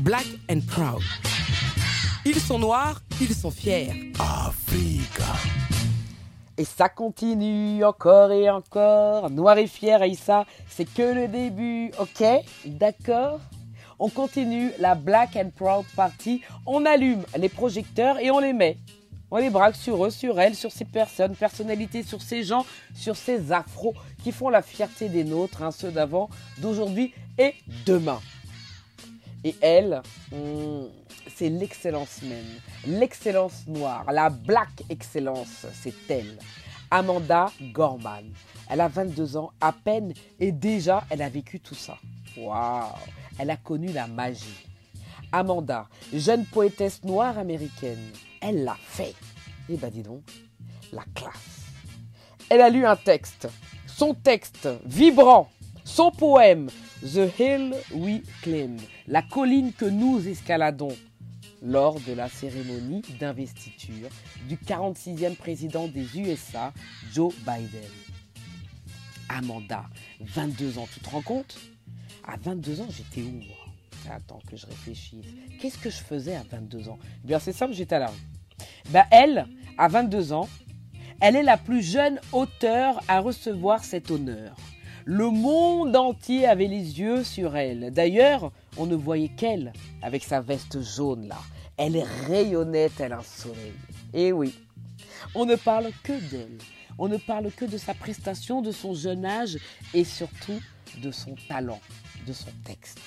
Black and Proud. Ils sont noirs, ils sont fiers. Africa. Et ça continue encore et encore. Noir et fier, Aïssa, c'est que le début, ok? D'accord? On continue la Black and Proud Party. On allume les projecteurs et on les met. On les braque sur eux, sur elles, sur ces personnes, personnalités, sur ces gens, sur ces afros qui font la fierté des nôtres, hein, ceux d'avant, d'aujourd'hui et demain. Et elle, c'est l'excellence même, l'excellence noire, la black excellence, c'est elle. Amanda Gorman. Elle a 22 ans à peine et déjà elle a vécu tout ça. Waouh, elle a connu la magie. Amanda, jeune poétesse noire américaine, elle l'a fait. Eh ben dis donc, la classe. Elle a lu un texte, son texte vibrant, son poème The Hill We Climb, la colline que nous escaladons, lors de la cérémonie d'investiture du 46e président des USA, Joe Biden. Amanda, 22 ans, tu te rends compte? À 22 ans, j'étais où moi? Attends que je réfléchisse. Qu'est-ce que je faisais à 22 ans? Eh bien, c'est simple, j'étais à la rue. Elle, à 22 ans, elle est la plus jeune auteure à recevoir cet honneur. Le monde entier avait les yeux sur elle. D'ailleurs, on ne voyait qu'elle, avec sa veste jaune là. Elle rayonnait tel un soleil. Et oui, on ne parle que d'elle. On ne parle que de sa prestation, de son jeune âge et surtout de son talent, de son texte.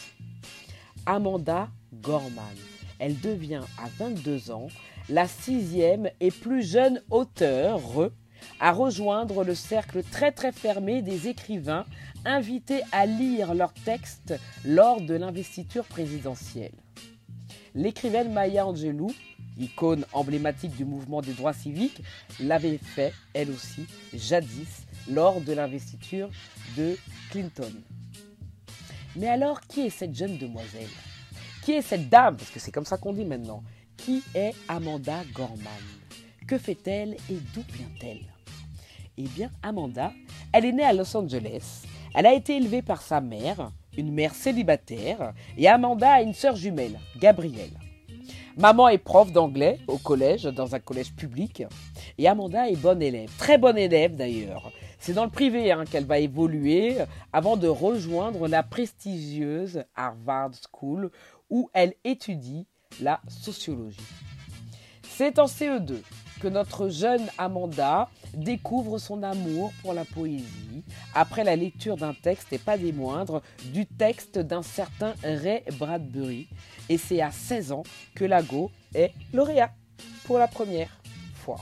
Amanda Gorman. Elle devient à 22 ans la 6e et plus jeune auteure à rejoindre le cercle très très fermé des écrivains invités à lire leurs textes lors de l'investiture présidentielle. L'écrivaine Maya Angelou, icône emblématique du mouvement des droits civiques, l'avait fait, elle aussi, jadis, lors de l'investiture de Clinton. Mais alors, qui est cette jeune demoiselle? Qui est cette dame? Parce que c'est comme ça qu'on dit maintenant. Qui est Amanda Gorman? Que fait-elle et d'où vient-elle? Eh bien, Amanda, elle est née à Los Angeles. Elle a été élevée par sa mère, une mère célibataire, et Amanda a une sœur jumelle, Gabrielle. Maman est prof d'anglais au collège, dans un collège public, et Amanda est bonne élève, très bonne élève d'ailleurs. C'est dans le privé qu'elle va évoluer avant de rejoindre la prestigieuse Harvard School où elle étudie la sociologie. C'est en CE2 que notre jeune Amanda découvre son amour pour la poésie après la lecture d'un texte, et pas des moindres, du texte d'un certain Ray Bradbury. Et c'est à 16 ans que Lago est lauréat pour la première fois.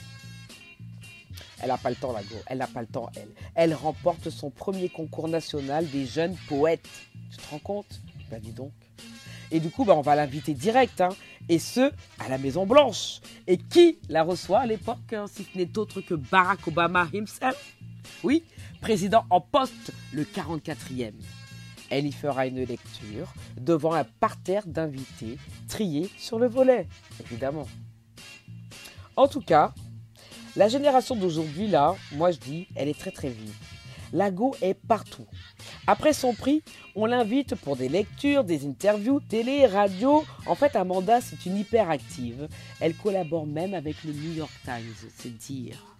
Elle n'a pas le temps, Lago. Elle n'a pas le temps, elle. Elle remporte son premier concours national des jeunes poètes. Tu te rends compte? Ben dis donc. Et du coup, on va l'inviter direct, et ce, à la Maison Blanche. Et qui la reçoit à l'époque, si ce n'est autre que Barack Obama himself? Oui, président en poste, le 44e. Elle y fera une lecture devant un parterre d'invités triés sur le volet, évidemment. En tout cas, la génération d'aujourd'hui, là, moi je dis, elle est très très vive. Lago est partout. Après son prix, on l'invite pour des lectures, des interviews, télé, radio. En fait, Amanda, c'est une hyperactive. Elle collabore même avec le New York Times, c'est dire.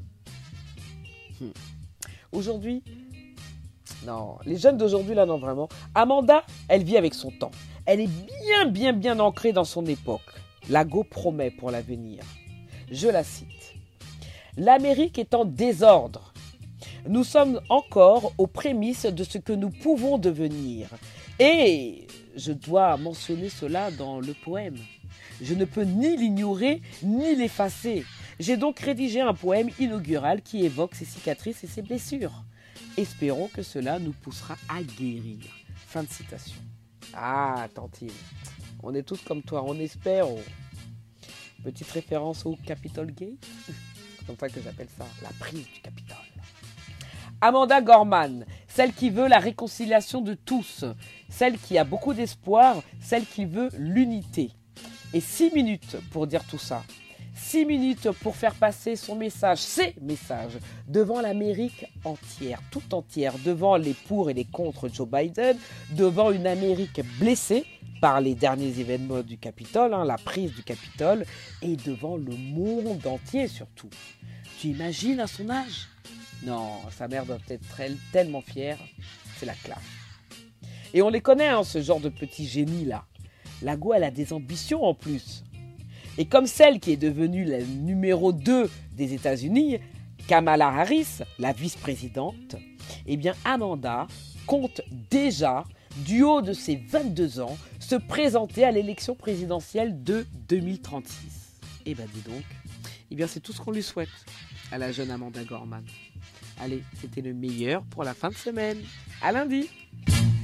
Aujourd'hui, non, les jeunes d'aujourd'hui, là, non, vraiment. Amanda, elle vit avec son temps. Elle est bien ancrée dans son époque. Lago promet pour l'avenir. Je la cite. L'Amérique est en désordre. Nous sommes encore aux prémices de ce que nous pouvons devenir. Et je dois mentionner cela dans le poème. Je ne peux ni l'ignorer, ni l'effacer. J'ai donc rédigé un poème inaugural qui évoque ses cicatrices et ses blessures. Espérons que cela nous poussera à guérir. Fin de citation. Ah, Tantine, on est tous comme toi, on espère. Petite référence au Capitol Gate. C'est comme ça que j'appelle ça, la prise du Capitole. Amanda Gorman, celle qui veut la réconciliation de tous, celle qui a beaucoup d'espoir, celle qui veut l'unité. Et 6 minutes pour dire tout ça. 6 minutes pour faire passer son message, ses messages, devant l'Amérique entière, tout entière, devant les pour et les contre Joe Biden, devant une Amérique blessée par les derniers événements du Capitole, la prise du Capitole, et devant le monde entier surtout. Tu imagines à son âge? Non, sa mère doit être tellement fière, c'est la classe. Et on les connaît, ce genre de petits génies-là. La Go, elle a des ambitions en plus. Et comme celle qui est devenue la numéro 2 des États-Unis, Kamala Harris, la vice-présidente, eh bien Amanda compte déjà, du haut de ses 22 ans, se présenter à l'élection présidentielle de 2036. Eh bien dis donc, eh bien c'est tout ce qu'on lui souhaite à la jeune Amanda Gorman. Allez, c'était le meilleur pour la fin de semaine. À lundi.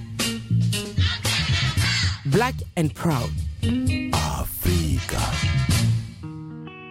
Black and Proud. Africa.